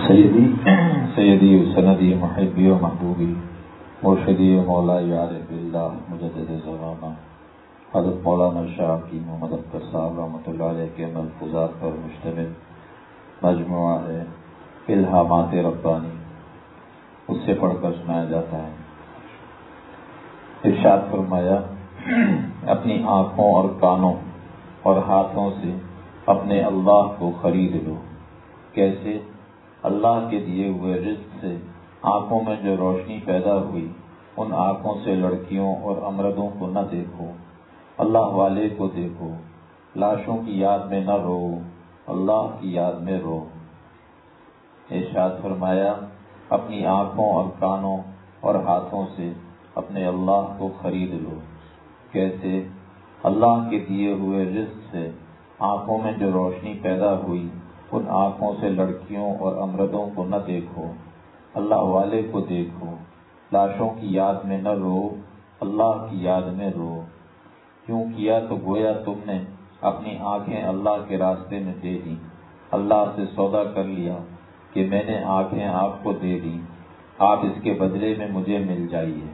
سیدی و سندی محبی و محبوبی مرشدی و مولائی عارف اللہ مجدد زمانہ حضرت مولانا شاہ کی محمد اختر صاحب رحمۃ اللہ علیہ کے ملفوظات پر مشتمل مجموعہ ہے الہامات ربانی، اس سے پڑھ کر سنایا جاتا ہے۔ ارشاد فرمایا، اپنی آنکھوں اور کانوں اور ہاتھوں سے اپنے اللہ کو خرید لو۔ کیسے؟ اللہ کے دیے ہوئے رزق سے آنکھوں میں جو روشنی پیدا ہوئی، ان آنکھوں سے لڑکیوں اور امردوں کو نہ دیکھو، اللہ والے کو دیکھو۔ لاشوں کی یاد میں نہ رو، اللہ کی یاد میں رو۔ ارشاد فرمایا، اپنی آنکھوں اور کانوں اور ہاتھوں سے اپنے اللہ کو خرید لو۔ کیسے؟ اللہ کے دیے ہوئے رزق سے آنکھوں میں جو روشنی پیدا ہوئی، ان آنکھوں سے لڑکیوں اور امردوں کو نہ دیکھو، اللہ والے کو دیکھو۔ لاشوں کی یاد میں نہ رو، اللہ کی یاد میں رو۔ کیوں کیا؟ تو گویا تم نے اپنی آنکھیں اللہ کے راستے میں دے دی، اللہ سے سودا کر لیا کہ میں نے آنکھیں آپ کو دے دی، آپ اس کے بدلے میں مجھے مل جائیے۔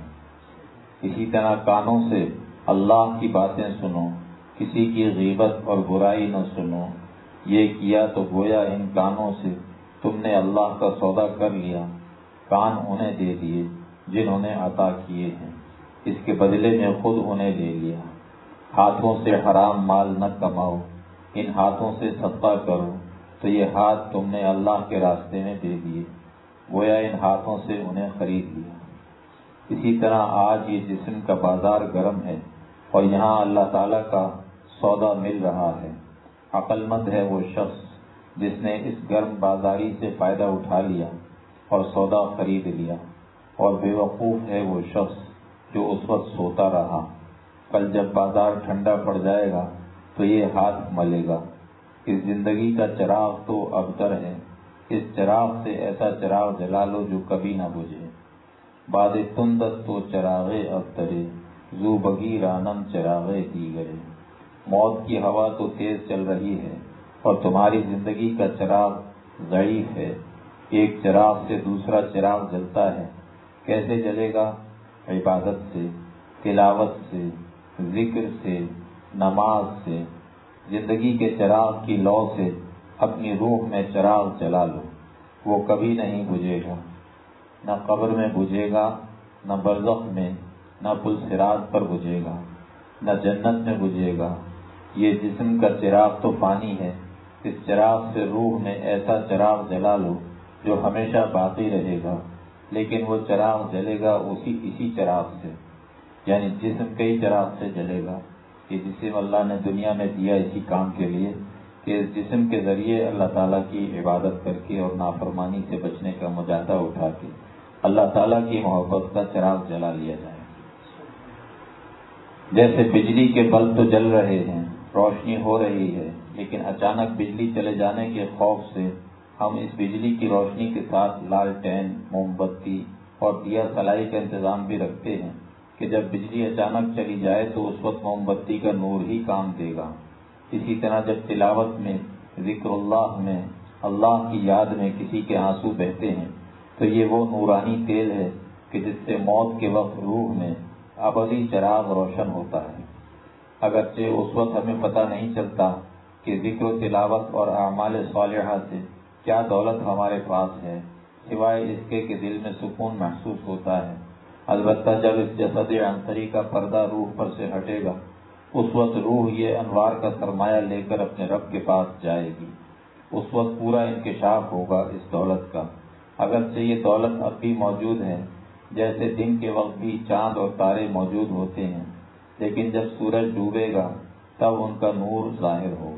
اسی طرح کانوں سے اللہ کی باتیں سنو، کسی کی غیبت اور برائی نہ سنو۔ یہ کیا تو گویا ان کانوں سے تم نے اللہ کا سودا کر لیا، کان انہیں دے دیے جنہوں نے عطا کیے ہیں، اس کے بدلے میں خود انہیں لے لیا۔ ہاتھوں سے حرام مال نہ کماؤ، ان ہاتھوں سے صدقہ کرو، تو یہ ہاتھ تم نے اللہ کے راستے میں دے دیے، گویا ان ہاتھوں سے انہیں خرید لیا۔ اسی طرح آج یہ جسم کا بازار گرم ہے اور یہاں اللہ تعالیٰ کا سودا مل رہا ہے۔ عقل مند ہے وہ شخص جس نے اس گرم بازاری سے فائدہ اٹھا لیا اور سودا خرید لیا، اور بے وقوف ہے وہ شخص جو اس وقت سوتا رہا۔ کل جب بازار ٹھنڈا پڑ جائے گا تو یہ ہاتھ ملے گا۔ اس زندگی کا چراغ تو ابتر ہے، اس چراغ سے ایسا چراغ جلا لو جو کبھی نہ بجھے۔ باد تندست تو چراغے ابترے، زو بگی رانم چراغے دیگرے۔ موت کی ہوا تو تیز چل رہی ہے اور تمہاری زندگی کا چراغ ضعیف ہے۔ ایک چراغ سے دوسرا چراغ جلتا ہے، کیسے جلے گا؟ عبادت سے، تلاوت سے، ذکر سے، نماز سے۔ زندگی کے چراغ کی لو سے اپنی روح میں چراغ جلا لو، وہ کبھی نہیں بجھے گا، نہ قبر میں بجھے گا، نہ برزخ میں، نہ پل صراط پر بجھے گا، نہ جنت میں بجھے گا۔ یہ جسم کا چراغ تو فانی ہے، اس چراغ سے روح میں ایسا چراغ جلا لو جو ہمیشہ باقی رہے گا، لیکن وہ چراغ جلے گا اسی چراغ سے، یعنی جسم کئی چراغ سے جلے گا۔ یہ جسم اللہ نے دنیا میں دیا اسی کام کے لیے کہ اس جسم کے ذریعے اللہ تعالیٰ کی عبادت کر کے اور نافرمانی سے بچنے کا مجاہدہ اٹھا کے اللہ تعالیٰ کی محبت کا چراغ جلا لیا جائے۔ جیسے بجلی کے بلب تو جل رہے ہیں، روشنی ہو رہی ہے، لیکن اچانک بجلی چلے جانے کے خوف سے ہم اس بجلی کی روشنی کے ساتھ لالٹین، موم بتی اور دیا سلائی کا انتظام بھی رکھتے ہیں کہ جب بجلی اچانک چلی جائے تو اس وقت موم بتی کا نور ہی کام دے گا۔ اسی طرح جب تلاوت میں، ذکر اللہ میں، اللہ کی یاد میں کسی کے آنسو بہتے ہیں تو یہ وہ نورانی تیل ہے کہ جس سے موت کے وقت روح میں ابدی چراغ روشن ہوتا ہے۔ اگرچہ اس وقت ہمیں پتہ نہیں چلتا کہ ذکر و تلاوت اور اعمال صالحہ سے کیا دولت ہمارے پاس ہے، سوائے اس کے کہ دل میں سکون محسوس ہوتا ہے۔ البتہ جب اس جسد عنصری کا پردہ روح پر سے ہٹے گا، اس وقت روح یہ انوار کا سرمایہ لے کر اپنے رب کے پاس جائے گی۔ اس وقت پورا انکشاف ہوگا اس دولت کا۔ اگرچہ یہ دولت اب بھی موجود ہے، جیسے دن کے وقت بھی چاند اور تارے موجود ہوتے ہیں، لیکن جب سورج ڈوبے گا تب ان کا نور ظاہر ہوگا۔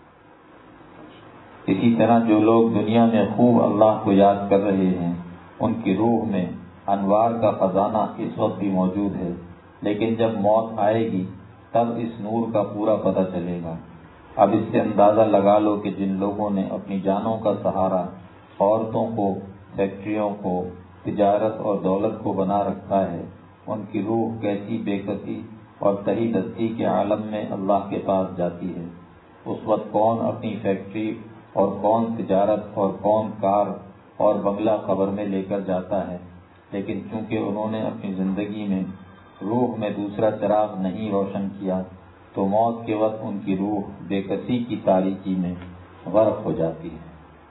اسی طرح جو لوگ دنیا میں خوب اللہ کو یاد کر رہے ہیں، ان کی روح میں انوار کا خزانہ اس وقت بھی موجود ہے، لیکن جب موت آئے گی تب اس نور کا پورا پتہ چلے گا۔ اب اس سے اندازہ لگا لو کہ جن لوگوں نے اپنی جانوں کا سہارا عورتوں کو، فیکٹریوں کو، تجارت اور دولت کو بنا رکھا ہے، ان کی روح کیسی بے کسی اور تہی دستی کے عالم میں اللہ کے پاس جاتی ہے۔ اس وقت کون اپنی فیکٹری اور کون تجارت اور کون کار اور بنگلہ قبر میں لے کر جاتا ہے، لیکن چونکہ انہوں نے اپنی زندگی میں روح میں دوسرا چراغ نہیں روشن کیا تو موت کے وقت ان کی روح بے کسی کی تاریکی میں غرق ہو جاتی ہے۔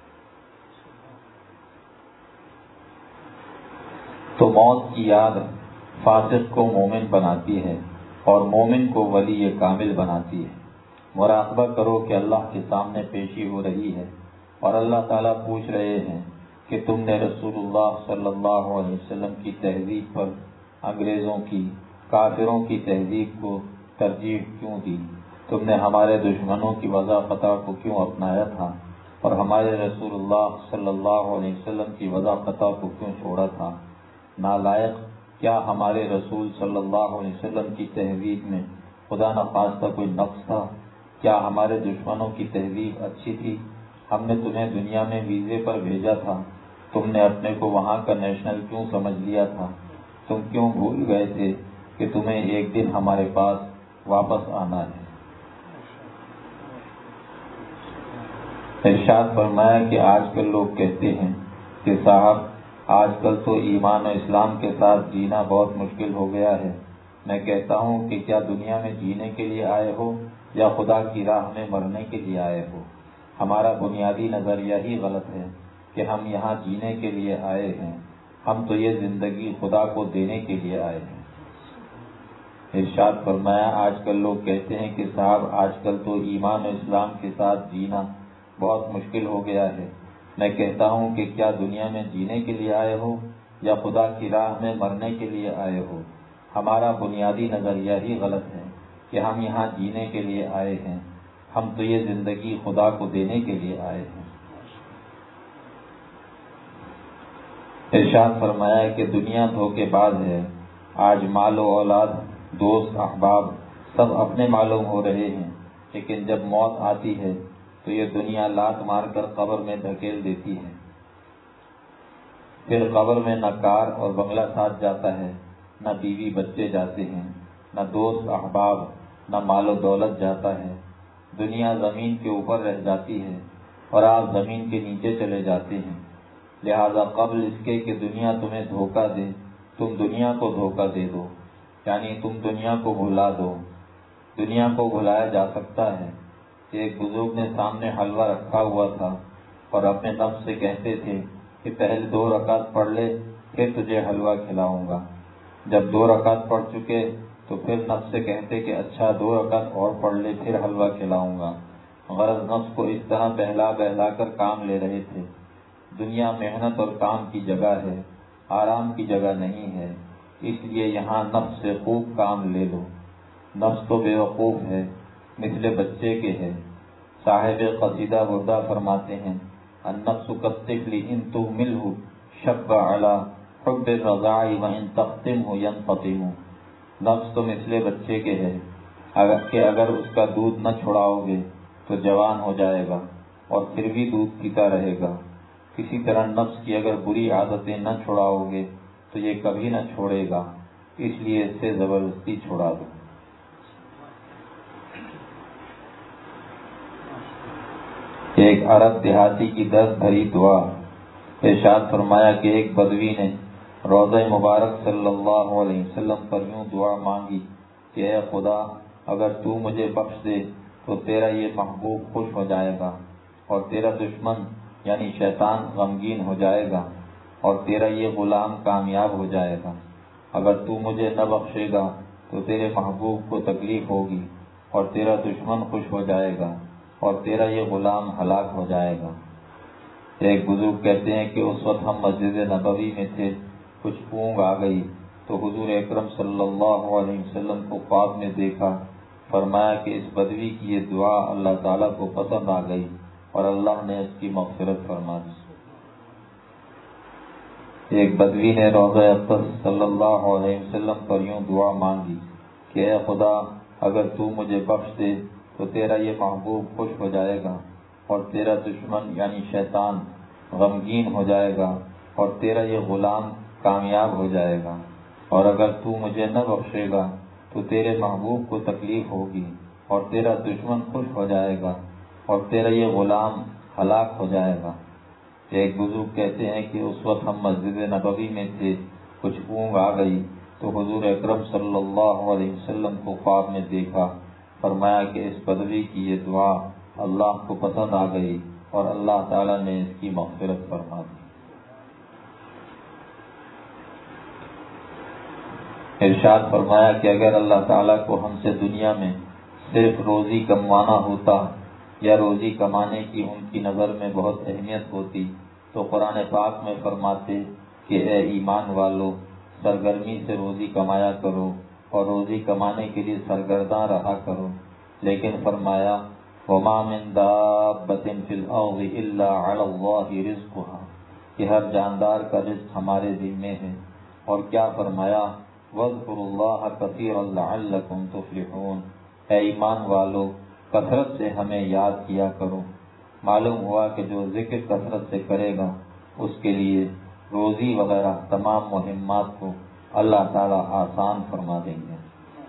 تو موت کی یاد فاسق کو مومن بناتی ہے اور مومن کو ولی کامل بناتی ہے۔ مراقبہ کرو کہ اللہ کے سامنے پیشی ہو رہی ہے اور اللہ تعالیٰ پوچھ رہے ہیں کہ تم نے رسول اللہ صلی اللہ علیہ وسلم کی تہذیب پر انگریزوں کی، کافروں کی تہذیب کو ترجیح کیوں دی؟ تم نے ہمارے دشمنوں کی وضع قطع کو کیوں اپنایا تھا اور ہمارے رسول اللہ صلی اللہ علیہ وسلم کی وضع قطع کو کیوں چھوڑا تھا؟ نالائق، کیا ہمارے رسول صلی اللہ علیہ وسلم کی تہذیب میں خدا نخواستہ کوئی نقص تھا؟ کیا ہمارے دشمنوں کی تہذیب اچھی تھی؟ ہم نے تمہیں دنیا میں ویزے پر بھیجا تھا، تم نے اپنے کو وہاں کا نیشنل کیوں سمجھ لیا تھا؟ تم کیوں بھول گئے تھے کہ تمہیں ایک دن ہمارے پاس واپس آنا ہے؟ ارشاد فرمایا کہ آج کل لوگ کہتے ہیں کہ صاحب آج کل تو ایمان و اسلام کے ساتھ جینا بہت مشکل ہو گیا ہے۔ میں کہتا ہوں کہ کیا دنیا میں جینے کے لیے آئے ہو یا خدا کی راہ میں مرنے کے لیے آئے ہو؟ ہمارا بنیادی نظریہ ہی غلط ہے کہ ہم یہاں جینے کے لیے آئے ہیں، ہم تو یہ زندگی خدا کو دینے کے لیے آئے ہیں۔ ارشاد فرمایا آج کل لوگ کہتے ہیں کہ صاحب آج کل تو ایمان و اسلام کے ساتھ جینا بہت مشکل ہو گیا ہے۔ میں کہتا ہوں کہ کیا دنیا میں جینے کے لیے آئے ہو یا خدا کی راہ میں مرنے کے لیے آئے ہو؟ ہمارا بنیادی نظریہ ہی غلط ہے کہ ہم یہاں جینے کے لیے آئے ہیں، ہم تو یہ زندگی خدا کو دینے کے لیے آئے ہیں۔ ارشاد فرمایا کہ دنیا دھوکے باز ہے، آج مال و اولاد، دوست احباب سب اپنے معلوم ہو رہے ہیں، لیکن جب موت آتی ہے تو یہ دنیا لات مار کر قبر میں دھکیل دیتی ہے۔ پھر قبر میں نہ کار اور بنگلہ ساتھ جاتا ہے، نہ بیوی بچے جاتے ہیں، نہ دوست احباب، نہ مال و دولت جاتا ہے۔ دنیا زمین کے اوپر رہ جاتی ہے اور آپ زمین کے نیچے چلے جاتے ہیں۔ لہذا قبل اس کے کہ دنیا تمہیں دھوکہ دے، تم دنیا کو دھوکہ دے دو، یعنی تم دنیا کو بھلا دو۔ دنیا کو بھلایا جا سکتا ہے۔ ایک بزرگ نے سامنے حلوہ رکھا ہوا تھا اور اپنے نفس سے کہتے تھے کہ پہلے 2 رکعت پڑھ لے پھر تجھے حلوہ کھلاؤں گا۔ جب 2 رکعت پڑھ چکے تو پھر نفس سے کہتے کہ اچھا 2 رکعت اور پڑھ لے پھر حلوہ کھلاؤں گا۔ غرض نفس کو اس طرح بہلا بہلا کر کام لے رہے تھے۔ دنیا محنت اور کام کی جگہ ہے، آرام کی جگہ نہیں ہے، اس لیے یہاں نفس سے خوب کام لے لو۔ نفس تو بیوقوف ہے، مثل بچے کے ہے۔ صاحب قصیدہ بردہ فرماتے ہیں النفس کالطفل ان تهمله شب علی حب الرضاع وان تختمه ينفطم۔ نفس تو مثل بچے کے ہے کہ اگر اس کا دودھ نہ چھڑاؤ گے تو جوان ہو جائے گا اور پھر بھی دودھ پیتا رہے گا۔ کسی طرح نفس کی اگر بری عادتیں نہ چھڑاؤ گے تو یہ کبھی نہ چھوڑے گا، اس لیے اس سے زبردستی چھڑا دو۔ ایک عرب دیہاتی کی درد بھری دعا۔ ارشاد فرمایا کہ ایک بدوی نے روضہ مبارک صلی اللہ علیہ وسلم پر یوں دعا مانگی کہ اے خدا اگر تو مجھے بخش دے تو تیرا یہ محبوب خوش ہو جائے گا اور تیرا دشمن یعنی شیطان غمگین ہو جائے گا اور تیرا یہ غلام کامیاب ہو جائے گا۔ اگر تو مجھے نہ بخشے گا تو تیرے محبوب کو تکلیف ہوگی اور تیرا دشمن خوش ہو جائے گا اور تیرا یہ غلام ہلاک ہو جائے گا۔ ایک بزرگ کہتے ہیں کہ اس وقت ہم مسجد نبوی میں تھے، کچھ اونگ آ گئی تو حضور اکرم صلی اللہ علیہ وسلم کو خواب میں دیکھا، فرمایا کہ اس بدوی کی یہ دعا اللہ تعالیٰ کو پسند آ گئی اور اللہ نے اس کی مغفرت فرما دی۔ ایک بدوی نے روضہ اقدس صلی اللہ علیہ وسلم پر یوں دعا مانگی کہ اے خدا اگر تو مجھے بخش دے تو تیرا یہ محبوب خوش ہو جائے گا اور تیرا دشمن یعنی شیطان غمگین ہو جائے گا اور تیرا یہ غلام کامیاب ہو جائے گا، اور اگر تو مجھے نہ بخشے گا تو تیرے محبوب کو تکلیف ہوگی اور تیرا دشمن خوش ہو جائے گا اور تیرا یہ غلام ہلاک ہو جائے گا۔ ایک بزرگ کہتے ہیں کہ اس وقت ہم مسجد نبوی میں تھے، کچھ اونگ آ گئی تو حضور اکرم صلی اللہ علیہ وسلم کو خواب میں دیکھا، فرمایا کہ اس بدوی کی یہ دعا اللہ کو پسند آ گئی اور اللہ تعالیٰ نے اس کی مغفرت فرما دی۔ ارشاد فرمایا کہ اگر اللہ تعالیٰ کو ہم سے دنیا میں صرف روزی کموانا ہوتا یا روزی کمانے کی ان کی نظر میں بہت اہمیت ہوتی تو قرآن پاک میں فرماتے کہ اے ایمان والو، سرگرمی سے روزی کمایا کرو اور روزی کمانے کے لیے سرگرداں رہا کرو، لیکن فرمایا وَمَا مِن دَابَّةٍ فِي الْأَرْضِ إِلَّا عَلَى اللَّهِ رِزْقُهَا، کہ ہر جاندار کا رزق ہمارے ذمے ہے۔ اور کیا فرمایا وَاذْكُرُوا اللَّهَ كَثِيرًا لَعَلَّكُمْ تُفْلِحُونَ، اے ایمان والو کثرت سے ہمیں یاد کیا کرو۔ معلوم ہوا کہ جو ذکر کثرت سے کرے گا اس کے لیے روزی وغیرہ تمام مہمات کو اللہ تعالیٰ آسان فرما دیں گے۔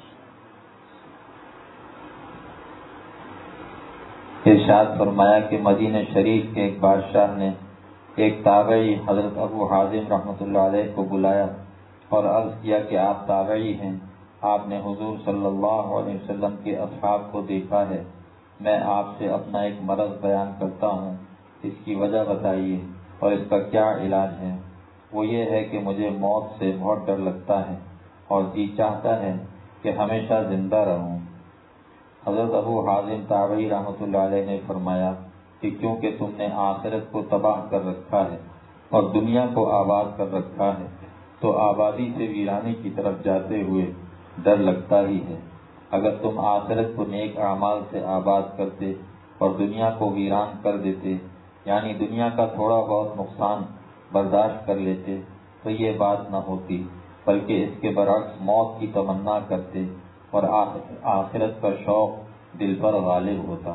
ارشاد فرمایا کہ مدینہ شریف کے ایک بادشاہ نے ایک تابعی حضرت ابو حازم رحمۃ اللہ علیہ کو بلایا اور عرض کیا کہ آپ تابعی ہیں، آپ نے حضور صلی اللہ علیہ وسلم کے اصحاب کو دیکھا ہے، میں آپ سے اپنا ایک مرض بیان کرتا ہوں، اس کی وجہ بتائیے اور اس کا کیا علاج ہے۔ وہ یہ ہے کہ مجھے موت سے بہت ڈر لگتا ہے اور جی چاہتا ہے کہ ہمیشہ زندہ رہوں۔ حضرت ابو حازم تابعی رحمۃ اللہ علیہ نے فرمایا کہ کیونکہ تم نے آخرت کو تباہ کر رکھا ہے اور دنیا کو آباد کر رکھا ہے تو آبادی سے ویرانے کی طرف جاتے ہوئے ڈر لگتا ہی ہے۔ اگر تم آخرت کو نیک اعمال سے آباد کرتے اور دنیا کو ویران کر دیتے، یعنی دنیا کا تھوڑا بہت نقصان برداشت کر لیتے تو یہ بات نہ ہوتی، بلکہ اس کے برعکس موت کی تمنا کرتے اور آخرت کا شوق دل پر غالب ہوتا۔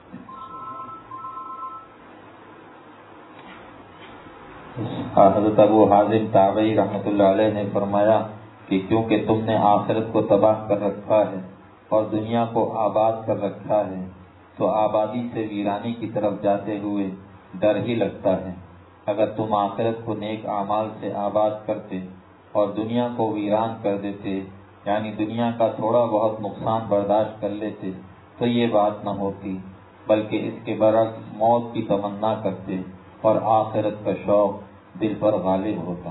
حضرت ابو حازم تابعی رحمۃ اللہ علیہ نے فرمایا کہ کیونکہ تم نے آخرت کو تباہ کر رکھا ہے اور دنیا کو آباد کر رکھا ہے تو آبادی سے ویرانی کی طرف جاتے ہوئے ڈر ہی لگتا ہے۔ اگر تم آخرت کو نیک اعمال سے آباد کرتے اور دنیا کو ویران کر دیتے، یعنی دنیا کا تھوڑا بہت نقصان برداشت کر لیتے تو یہ بات نہ ہوتی، بلکہ اس کے برعکس موت کی تمنا کرتے اور آخرت کا شوق دل پر غالب ہوتا۔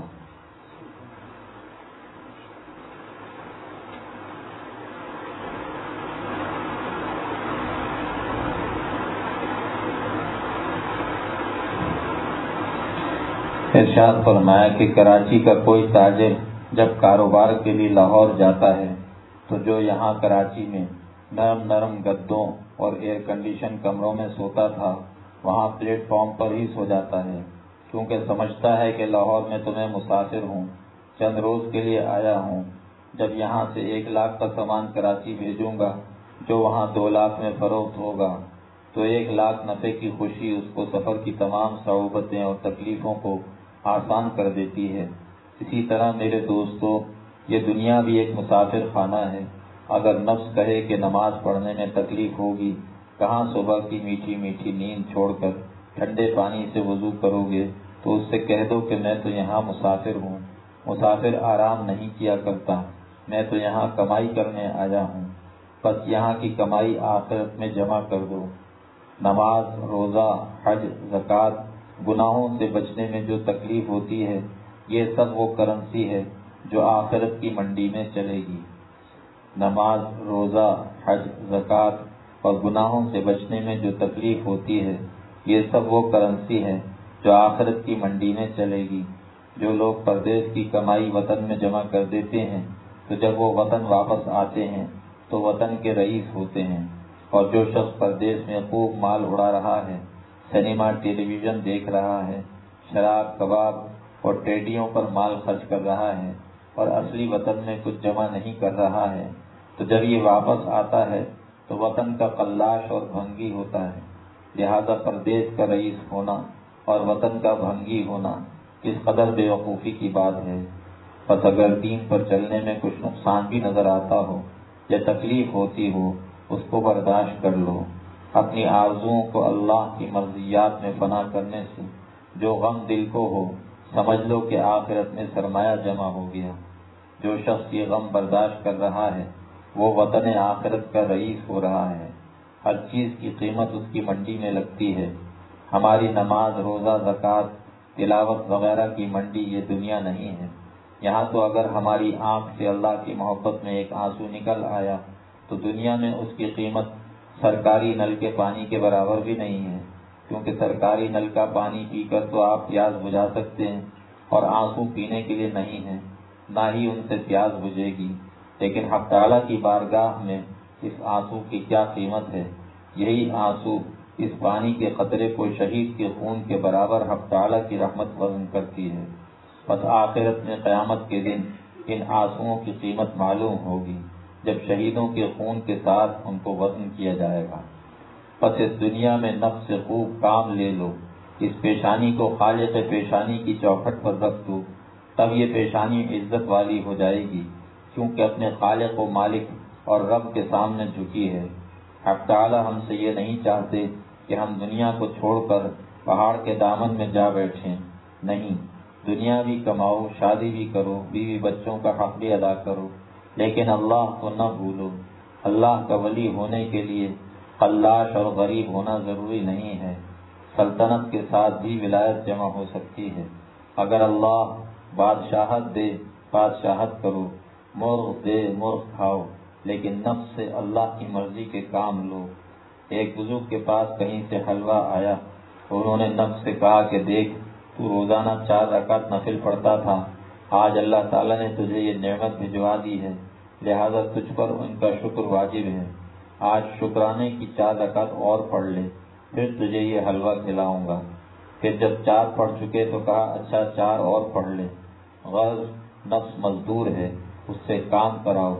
ارشاد فرمایا کہ کراچی کا کوئی تاجر جب کاروبار کے لیے لاہور جاتا ہے تو جو یہاں کراچی میں نرم نرم گدوں اور ایئر کنڈیشن کمروں میں سوتا تھا وہاں پلیٹ فارم پر ہی سو جاتا ہے، کیونکہ سمجھتا ہے کہ لاہور میں تو میں مسافر ہوں، چند روز کے لیے آیا ہوں، جب یہاں سے 1 لاکھ کا سامان کراچی بھیجوں گا جو وہاں 2 لاکھ میں فروخت ہوگا تو 1 لاکھ نفع کی خوشی اس کو سفر کی تمام صعوبتیں اور تکلیفوں کو آسان کر دیتی ہے۔ اسی طرح میرے دوستو، یہ دنیا بھی ایک مسافر خانہ ہے۔ اگر نفس کہے کہ نماز پڑھنے میں تکلیف ہوگی، کہاں صبح کی میٹھی میٹھی نیند چھوڑ کر ٹھنڈے پانی سے وضو کرو گے، تو اس سے کہہ دو کہ میں تو یہاں مسافر ہوں، مسافر آرام نہیں کیا کرتا، میں تو یہاں کمائی کرنے آیا ہوں، بس یہاں کی کمائی آخرت میں جمع کر دو۔ نماز، روزہ، حج، زکوٰۃ، گناہوں سے بچنے میں جو تکلیف ہوتی ہے یہ سب وہ کرنسی ہے جو آخرت کی منڈی میں چلے گی۔ نماز، روزہ، حج، زکوٰۃ اور گناہوں سے بچنے میں جو تکلیف ہوتی ہے یہ سب وہ کرنسی ہے جو آخرت کی منڈی میں چلے گی۔ جو لوگ پردیس کی کمائی وطن میں جمع کر دیتے ہیں تو جب وہ وطن واپس آتے ہیں تو وطن کے رئیس ہوتے ہیں، اور جو شخص پردیس میں خوب مال اڑا رہا ہے، سنیما ٹیلی ویژن دیکھ رہا ہے، شراب، کباب اور ٹیڈیوں پر مال خرچ کر رہا ہے اور اصلی وطن میں کچھ جمع نہیں کر رہا ہے، تو جب یہ واپس آتا ہے تو وطن کا قلاش اور بھنگی ہوتا ہے۔ لہذا پردیس کا رئیس ہونا اور وطن کا بھنگی ہونا کس قدر بے وقوفی کی بات ہے۔ بس اگر دین پر چلنے میں کچھ نقصان بھی نظر آتا ہو یا تکلیف ہوتی ہو اس کو برداشت کر لو۔ اپنی آرزوؤں کو اللہ کی مرضیات میں فنا کرنے سے جو غم دل کو ہو سمجھ لو کہ آخرت میں سرمایہ جمع ہو گیا۔ جو شخص یہ غم برداشت کر رہا ہے وہ وطن آخرت کا رئیس ہو رہا ہے۔ ہر چیز کی قیمت اس کی منڈی میں لگتی ہے۔ ہماری نماز، روزہ، زکوٰۃ، تلاوت وغیرہ کی منڈی یہ دنیا نہیں ہے۔ یہاں تو اگر ہماری آنکھ سے اللہ کی محبت میں ایک آنسو نکل آیا تو دنیا میں اس کی قیمت سرکاری نل کے پانی کے برابر بھی نہیں ہے، کیونکہ سرکاری نل کا پانی پی کر تو آپ پیاس بجھا سکتے ہیں اور آنسو پینے کے لیے نہیں ہیں، نہ ہی ان سے پیاس بجھے گی۔ لیکن حق تعالیٰ کی بارگاہ میں اس آنسو کی کیا قیمت ہے؟ یہی آنسو اس پانی کے قطرے کو شہید کے خون کے برابر حق تعالیٰ کی رحمت وزن کرتی ہے۔ بس آخرت میں قیامت کے دن ان آنسوؤں کی قیمت معلوم ہوگی، جب شہیدوں کے خون کے ساتھ ان کو وزن کیا جائے گا۔ بس اس دنیا میں نفس سے خوب کام لے لو، اس پیشانی کو خالق پیشانی کی چوکھٹ پر رکھ دو، تب یہ پیشانی عزت والی ہو جائے گی، کیونکہ اپنے خالق و مالک اور رب کے سامنے جھکی ہے۔ حق تعالی ہم سے یہ نہیں چاہتے کہ ہم دنیا کو چھوڑ کر پہاڑ کے دامن میں جا بیٹھیں، نہیں، دنیا بھی کماؤ، شادی بھی کرو، بیوی بچوں کا حق بھی ادا کرو، لیکن اللہ کو نہ بھولو۔ اللہ کا ولی ہونے کے لیے خلاش اور غریب ہونا ضروری نہیں ہے، سلطنت کے ساتھ بھی ولایت جمع ہو سکتی ہے۔ اگر اللہ بادشاہت دے، بادشاہت کرو، مرغ دے، مرغ کھاؤ، لیکن نفس سے اللہ کی مرضی کے کام لو۔ ایک بزرگ کے پاس کہیں سے حلوہ آیا، انہوں نے نفس سے کہا کہ دیکھ، تو روزانہ 4 رکعت نفل پڑھتا تھا، آج اللہ تعالیٰ نے تجھے یہ نعمت بھجوا دی ہے، لہذا تجھ پر ان کا شکر واجب ہے۔ آج شکرانے کی 4 رکعت اور پڑھ لے، پھر تجھے یہ حلوہ کھلاؤں گا۔ پھر جب 4 پڑھ چکے تو کہا اچھا 4 اور پڑھ لے۔ غرض نفس مزدور ہے، اس سے کام کراؤ۔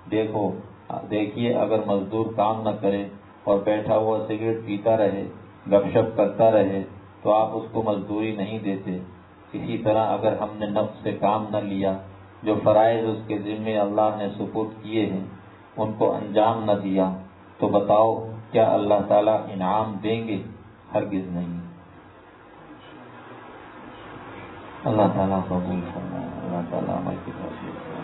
دیکھیے اگر مزدور کام نہ کرے اور بیٹھا ہوا سگریٹ پیتا رہے، گپ شپ کرتا رہے تو آپ اس کو مزدوری نہیں دیتے۔ اسی طرح اگر ہم نے نفس سے کام نہ لیا، جو فرائض اس کے ذمے اللہ نے سپرد کیے ہیں ان کو انجام نہ دیا، تو بتاؤ کیا اللہ تعالیٰ انعام دیں گے؟ ہرگز نہیں۔ اللہ تعالیٰ قبول فرمائے، اللہ تعالیٰ عمل کی توفیق دے۔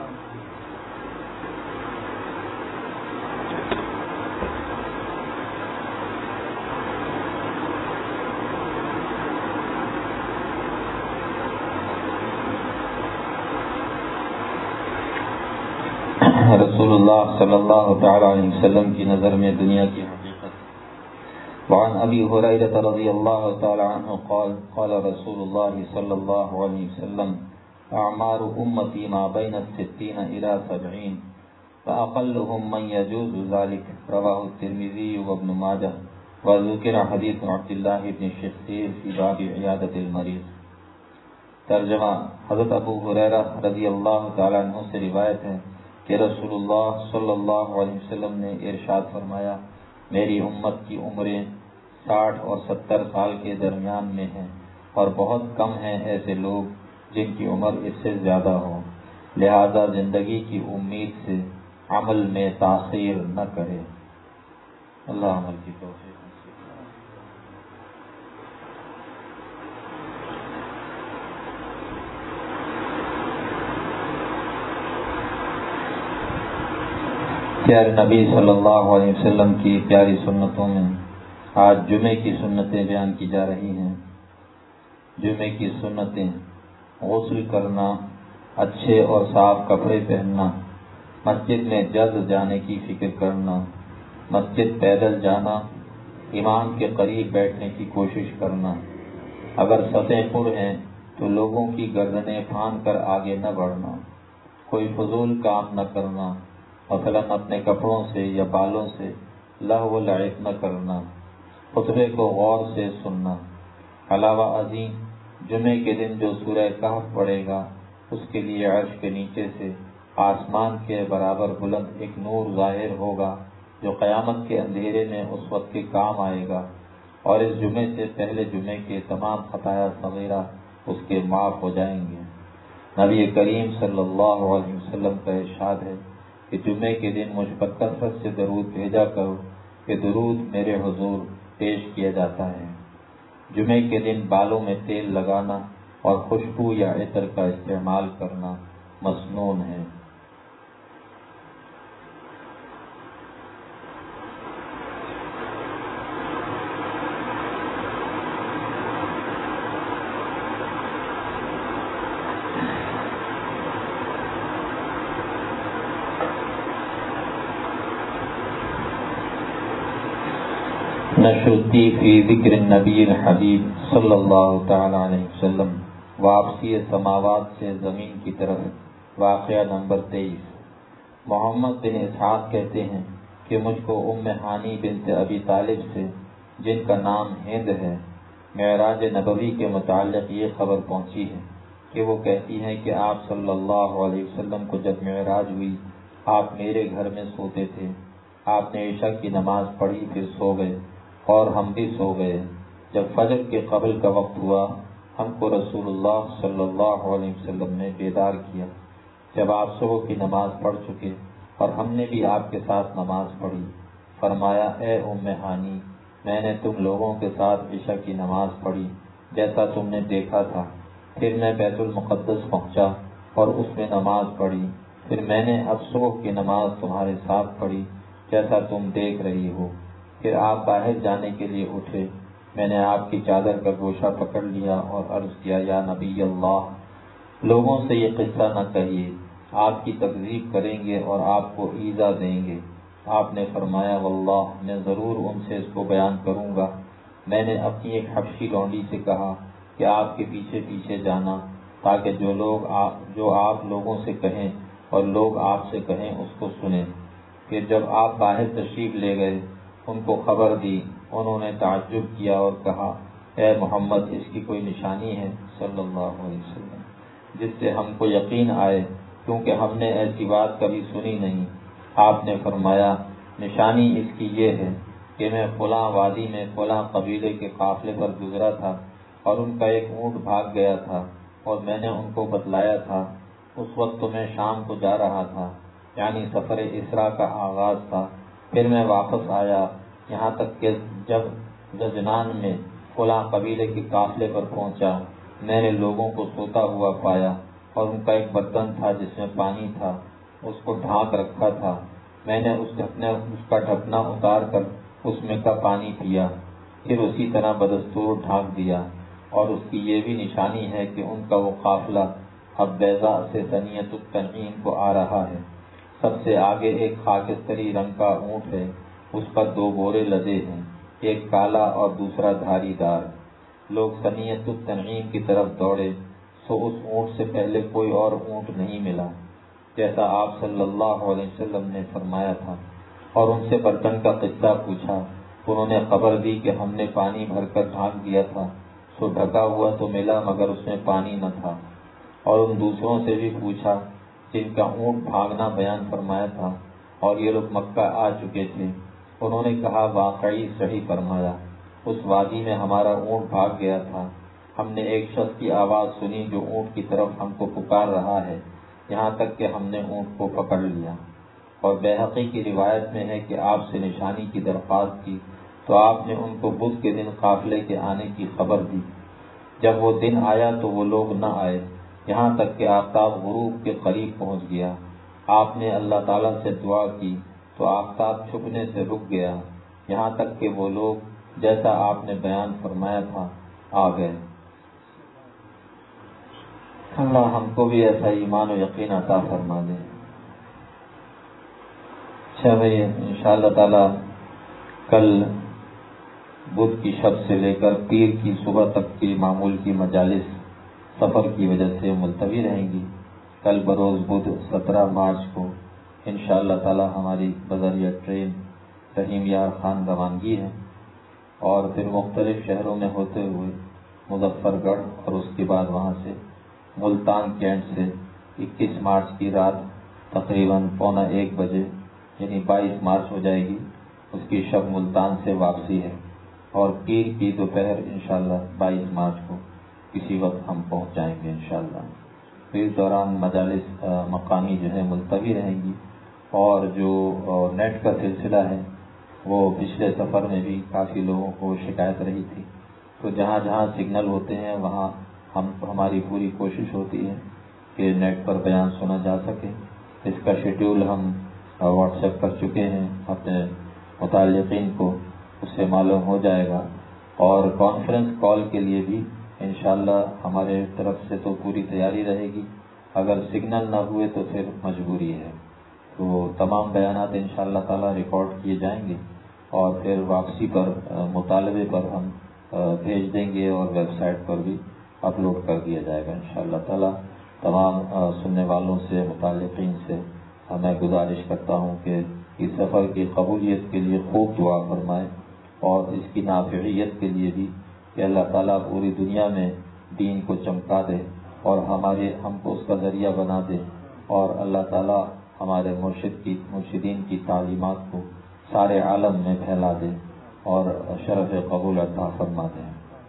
رسول اللہ صلی اللہ تعالی علیہ وسلم کی نظر میں دنیا کی حقیقت۔ وعن ابی ہریرہ رضی اللہ تعالی عنہ قال قال رسول اللہ صلی اللہ علیہ وسلم اعمار امتی ما بین 60 الى 70 فاقلهم من يجوز ذلك رواہ الترمذی وابن ماجہ وذکر حدیث عبد اللہ بن شخیر فی باب عیادۃ المریض۔ ترجمہ: حضرت ابو ہریرہ رضی اللہ تعالی عنہ سے روایت ہے کہ رسول اللہ صلی اللہ علیہ وسلم نے ارشاد فرمایا، میری امت کی عمریں 60 اور 70 سال کے درمیان میں ہیں، اور بہت کم ہیں ایسے لوگ جن کی عمر اس سے زیادہ ہو، لہذا زندگی کی امید سے عمل میں تاخیر نہ کرے۔ اللہ عمل کی توفیق۔ پیارے نبی صلی اللہ علیہ وسلم کی پیاری سنتوں میں آج جمعے کی سنتیں بیان کی جا رہی ہیں۔ جمعے کی سنتیں: غسل کرنا، اچھے اور صاف کپڑے پہننا، مسجد میں جلد جانے کی فکر کرنا، مسجد پیدل جانا، امام کے قریب بیٹھنے کی کوشش کرنا، اگر صفیں پر ہیں تو لوگوں کی گردنیں پھاند کر آگے نہ بڑھنا، کوئی فضول کام نہ کرنا، مثلاً اپنے کپڑوں سے یا بالوں سے لہو و لعب نہ کرنا، خطبے کو غور سے سننا۔ علاوہ ازیں جمعے کے دن جو سورہ کہف پڑھے گا اس کے لیے عرش کے نیچے سے آسمان کے برابر بلند ایک نور ظاہر ہوگا جو قیامت کے اندھیرے میں اس وقت کے کام آئے گا، اور اس جمعے سے پہلے جمعے کے تمام خطایا صغیرہ اس کے معاف ہو جائیں گے۔ نبی کریم صلی اللہ علیہ وسلم کا ارشاد ہے کہ جمعے کے دن مجھ پر کثرت سے درود بھیجا کرو کہ درود میرے حضور پیش کیا جاتا ہے۔ جمعے کے دن بالوں میں تیل لگانا اور خوشبو یا عطر کا استعمال کرنا مسنون ہے۔ نشرتی فی ذکر النبی الحبیب صلی اللہ تعالی علیہ وسلم، واپسی سماوات سے زمین کی طرف، واقعہ نمبر 23۔ محمد بن اسحاق کہتے ہیں کہ مجھ کو ام ہانی بنت ابی طالب سے، جن کا نام ہند ہے، معراج نبوی کے متعلق یہ خبر پہنچی ہے کہ وہ کہتی ہیں کہ آپ صلی اللہ علیہ وسلم کو جب معراج ہوئی، آپ میرے گھر میں سوتے تھے، آپ نے عشاء کی نماز پڑھی، پھر سو گئے اور ہم بھی سو گئے۔ جب فجر کے قبل کا وقت ہوا، ہم کو رسول اللہ صلی اللہ علیہ وسلم نے بیدار کیا۔ جب آپ صبح کی نماز پڑھ چکے اور ہم نے بھی آپ کے ساتھ نماز پڑھی، فرمایا اے ام ہانی، میں نے تم لوگوں کے ساتھ عشاء کی نماز پڑھی جیسا تم نے دیکھا تھا، پھر میں بیت المقدس پہنچا اور اس میں نماز پڑھی، پھر میں نے اب صبح کی نماز تمہارے ساتھ پڑھی جیسا تم دیکھ رہی ہو۔ پھر آپ باہر جانے کے لیے اٹھے، میں نے آپ کی چادر کا گوشہ پکڑ لیا اور عرض کیا یا نبی اللہ، لوگوں سے یہ قصہ نہ کہیے، آپ کی تکذیب کریں گے اور آپ کو ایذا دیں گے۔ آپ نے فرمایا واللہ میں ضرور ان سے اس کو بیان کروں گا۔ میں نے اپنی ایک حبشی لونڈی سے کہا کہ آپ کے پیچھے پیچھے جانا، تاکہ جو آپ لوگوں سے کہیں اور لوگ آپ سے کہیں اس کو سنیں۔ پھر جب آپ باہر تشریف لے گئے، ان کو خبر دی، انہوں نے تعجب کیا اور کہا اے محمد، اس کی کوئی نشانی ہے صلی اللہ علیہ وسلم جس سے ہم کو یقین آئے، کیونکہ ہم نے ایسی بات کبھی سنی نہیں۔ آپ نے فرمایا نشانی اس کی یہ ہے کہ میں فلاں وادی میں فلاں قبیلے کے قافلے پر گزرا تھا اور ان کا ایک اونٹ بھاگ گیا تھا اور میں نے ان کو بتلایا تھا۔ اس وقت تو میں شام کو جا رہا تھا، یعنی سفر اسراء کا آغاز تھا۔ پھر میں واپس آیا، یہاں تک کہ جب زجنان میں فلاں قبیلے کے قافلے پر پہنچا، میں نے لوگوں کو سوتا ہوا پایا اور ان کا ایک برتن تھا جس میں پانی تھا، اس کو ڈھانک رکھا تھا۔ میں نے اس کا ڈھکنا اتار کر اس میں کا پانی پیا، پھر اسی طرح بدستور ڈھانک دیا۔ اور اس کی یہ بھی نشانی ہے کہ ان کا وہ قافلہ اب بیضاء سے ثنیۃ التنعیم کو آ رہا ہے۔ سب سے آگے ایک خاکستری رنگ کا اونٹ ہے، اس پر 2 بورے لدے ہیں، ایک کالا اور دوسرا دھاری دار۔ لوگ ثنیۃ التنعیم کی طرف دوڑے، سو اس اونٹ سے پہلے کوئی اور اونٹ نہیں ملا، جیسا آپ صلی اللہ علیہ وسلم نے فرمایا تھا، اور ان سے برتن کا قصہ پوچھا۔ انہوں نے خبر دی کہ ہم نے پانی بھر کر ڈھانک دیا تھا، سو ڈھکا ہوا تو ملا مگر اس میں پانی نہ تھا۔ اور ان دوسروں سے بھی پوچھا جن کا اونٹ بھاگنا بیان فرمایا تھا اور یہ لوگ مکہ آ چکے تھے، انہوں نے کہا واقعی صحیح فرمایا، اس وادی میں ہمارا اونٹ بھاگ گیا تھا، ہم نے ایک شخص کی آواز سنی جو اونٹ کی طرف ہم کو پکار رہا ہے، یہاں تک کہ ہم نے اونٹ کو پکڑ لیا۔ اور بیہقی کی روایت میں ہے کہ آپ سے نشانی کی درخواست کی تو آپ نے ان کو بدھ کے دن قافلے کے آنے کی خبر دی۔ جب وہ دن آیا تو وہ لوگ نہ آئے، یہاں تک کہ آفتاب غروب کے قریب پہنچ گیا۔ آپ نے اللہ تعالیٰ سے دعا کی تو آفتاب چھپنے سے رک گیا، یہاں تک کہ وہ لوگ جیسا آپ نے بیان فرمایا تھا آ گئے۔ اللہ ہم کو بھی ایسا ایمان و یقین عطا فرما دے۔ اچھا بھائی، انشاءاللہ تعالیٰ کل بدھ کی شب سے لے کر پیر کی صبح تک کی معمول کی مجالس سفر کی وجہ سے ملتوی رہیں گی۔ کل بروز بدھ 17 مارچ کو انشاءاللہ تعالیٰ ہماری بذریعہ ٹرین رحیم یار خان روانگی ہے، اور پھر مختلف شہروں میں ہوتے ہوئے مظفر گڑھ، اور اس کے بعد وہاں سے ملتان کینٹ سے 21 مارچ کی رات تقریباً 12:45 بجے یعنی 22 مارچ ہو جائے گی، اس کی شب ملتان سے واپسی ہے، اور پیر کی دوپہر انشاءاللہ 22 مارچ کو کسی وقت ہم پہنچ جائیں گے انشاءاللہ۔ تو اس دوران مجالس مقامی جو ہے ملتوی رہیں گی، اور جو نیٹ کا سلسلہ ہے وہ پچھلے سفر میں بھی کافی لوگوں کو شکایت رہی تھی، تو جہاں جہاں سگنل ہوتے ہیں وہاں ہماری پوری کوشش ہوتی ہے کہ نیٹ پر بیان سنا جا سکے. اس کا شیڈول ہم واٹس ایپ کر چکے ہیں اپنے متعلقین کو، اس سے معلوم ہو جائے گا. اور کانفرنس کال کے لیے بھی انشاءاللہ ہمارے طرف سے تو پوری تیاری رہے گی. اگر سگنل نہ ہوئے تو پھر مجبوری ہے. تو تمام بیانات انشاءاللہ تعالی ریکارڈ کیے جائیں گے اور پھر واپسی پر مطالبے پر ہم بھیج دیں گے اور ویب سائٹ پر بھی اپلوڈ کر دیا جائے گا انشاءاللہ تعالی. تمام سننے والوں سے، متعلقین سے میں گزارش کرتا ہوں کہ اس سفر کی قبولیت کے لیے خوب دعا فرمائیں اور اس کی نافعیت کے لیے بھی کہ اللہ تعالیٰ پوری دنیا میں دین کو چمکا دے اور ہم کو اس کا ذریعہ بنا دے، اور اللہ تعالیٰ ہمارے مرشدین کی تعلیمات کو سارے عالم میں پھیلا دے اور شرف قبول عطا فرما دے.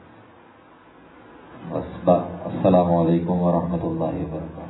السلام علیکم ورحمۃ اللہ وبرکاتہ.